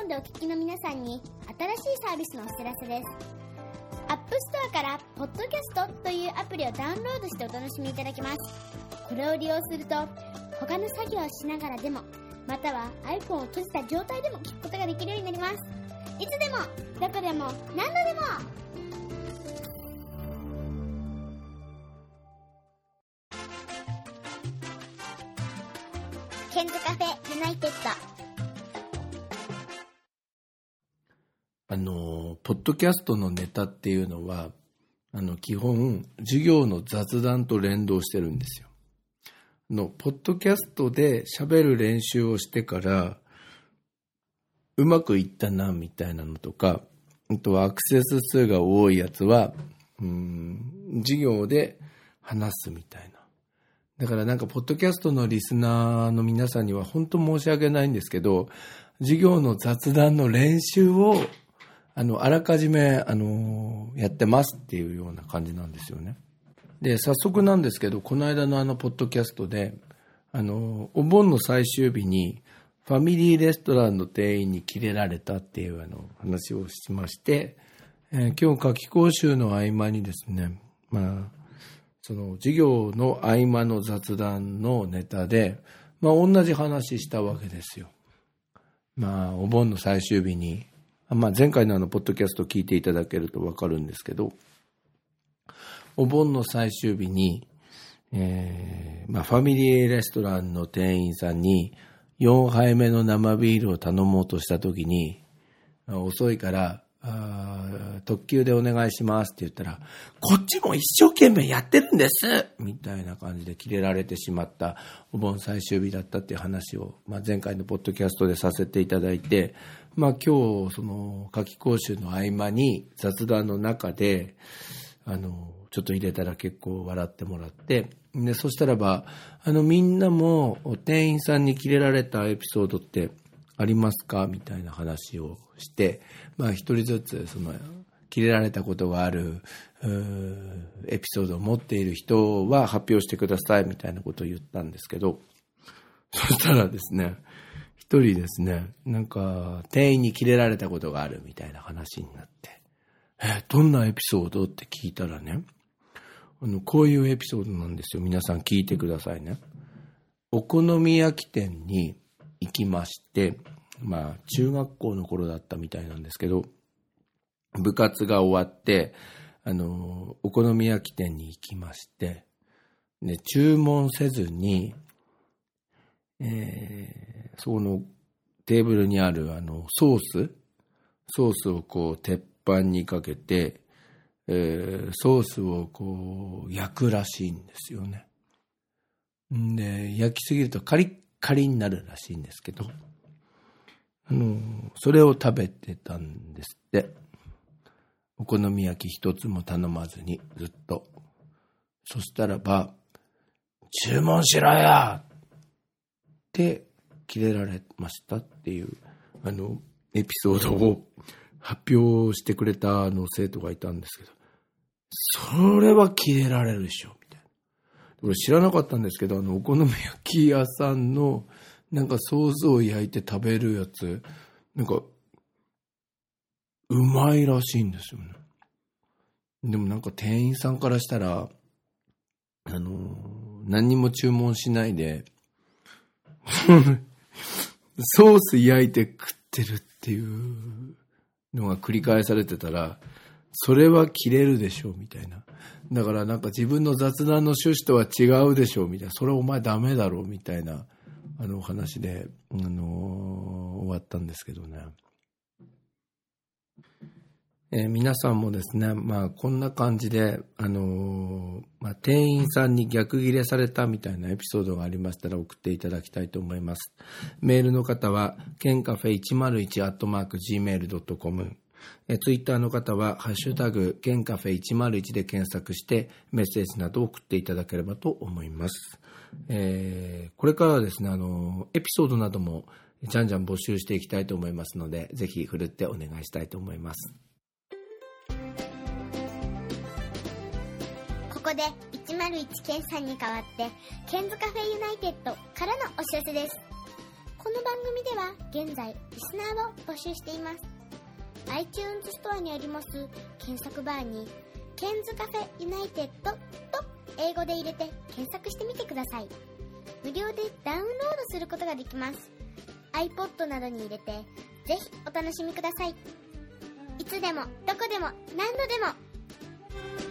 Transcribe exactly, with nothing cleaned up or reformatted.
でお聞きの皆さんに新しいサービスのお知らせです。アップストアからポッドキャストというアプリをダウンロードしてお楽しみいただけます。これを利用すると他の作業をしながらでも、または iPhone を閉じた状態でも聞くことができるようになります。いつでもどこでも何度でも。ケンズカフェユナイテッド。 あのポッドキャストのネタっていうのは、あの基本授業の雑談と連動してるんですよ。あのポッドキャストで喋る練習をしてからうまくいったなみたいなのとか、あとはアクセス数が多いやつはうーん授業で話すみたいな。だからなんかポッドキャストのリスナーの皆さんには本当申し訳ないんですけど、授業の雑談の練習をあのあらかじめあのやってますっていうような感じなんですよね。で早速なんですけど、この間のあのポッドキャストであのお盆の最終日にファミリーレストランの店員にキレられたっていうあの話をしまして、えー、今日夏期講習の合間にですね、まあその授業の合間の雑談のネタで、まあ、同じ話したわけですよ。まあお盆の最終日に、まあ、前回のあのポッドキャスト聞いていただけると分かるんですけど、お盆の最終日に、えーまあ、ファミリーレストランの店員さんによんはいめの生ビールを頼もうとした時に、遅いからあ特急でお願いしますって言ったら、こっちも一生懸命やってるんですみたいな感じでキレられてしまったお盆最終日だったっていう話を、まあ、前回のポッドキャストでさせていただいて、まあ、今日その夏期講習の合間に雑談の中であのちょっと入れたら結構笑ってもらって、でそしたらばあのみんなも店員さんにキレられたエピソードってありますかみたいな話をして、まあ一人ずつそのキレられたことがあるエピソードを持っている人は発表してくださいみたいなことを言ったんですけど、そしたらですね、一人ですね、なんか店員にキレられたことがあるみたいな話になって、えどんなエピソードって聞いたらね、あのこういうエピソードなんですよ。皆さん聞いてくださいね。お好み焼き店に行きまして、まあ中学校の頃だったみたいなんですけど、部活が終わってあのお好み焼き店に行きまして、で注文せずに、えー、そのテーブルにあるあのソースソースをこう鉄板にかけて、えー、ソースをこう焼くらしいんですよね。で焼きすぎるとカリッカリになるらしいんですけど、あのそれを食べてたんですって。お好み焼き一つも頼まずにずっと。そしたらば注文しろよってキレられましたっていうあのエピソードを発表してくれたあの生徒がいたんですけど、それはキレられるでしょみたいな。俺知らなかったんですけど、あのお好み焼き屋さんのなんかソースを焼いて食べるやつ、なんかうまいらしいんですよね。でもなんか店員さんからしたらあの何にも注文しないでソース焼いて食ってるっていうのが繰り返されてたら、それは切れるでしょみたいな。だからなんか自分の雑談の趣旨とは違うでしょみたいな、それお前ダメだろみたいなあのお話で、あのー、終わったんですけどね。えー、皆さんもですね、まあこんな感じで、あのーまあ、店員さんに逆ギレされたみたいなエピソードがありましたら送っていただきたいと思います。メールの方はケンカフェいちまるいちアットマークジーメールドットコム、えツイッターの方はハッシュタグケンカフェいちまるいちで検索してメッセージなどを送っていただければと思います。えー、これからはですね、あのエピソードなどもじゃんじゃん募集していきたいと思いますので、ぜひ振るってお願いしたいと思います。 ここでいちまるいちケンさんに代わってケンズカフェユナイテッドからのお知らせです。 この番組では現在リスナーを募集しています。 iTunes ストアにあります検索バーにケンズカフェユナイテッドと英語で入れて検索してみてください。無料でダウンロードすることができます。 iPod などに入れてぜひお楽しみください。いつでもどこでも何度でも